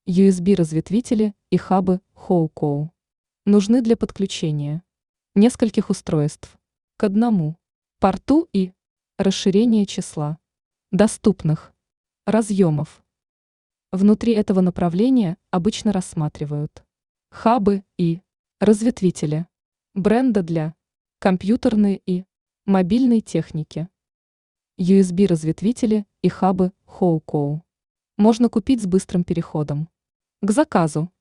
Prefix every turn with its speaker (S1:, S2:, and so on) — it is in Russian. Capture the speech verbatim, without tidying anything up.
S1: ю эс би-разветвители и хабы Хоукоу нужны для подключения нескольких устройств к одному порту и расширения числа доступных разъемов. Внутри этого направления обычно рассматривают хабы и разветвители бренда для компьютерной и мобильной техники. ю эс би-разветвители и хабы Хоукоу можно купить с быстрым переходом к заказу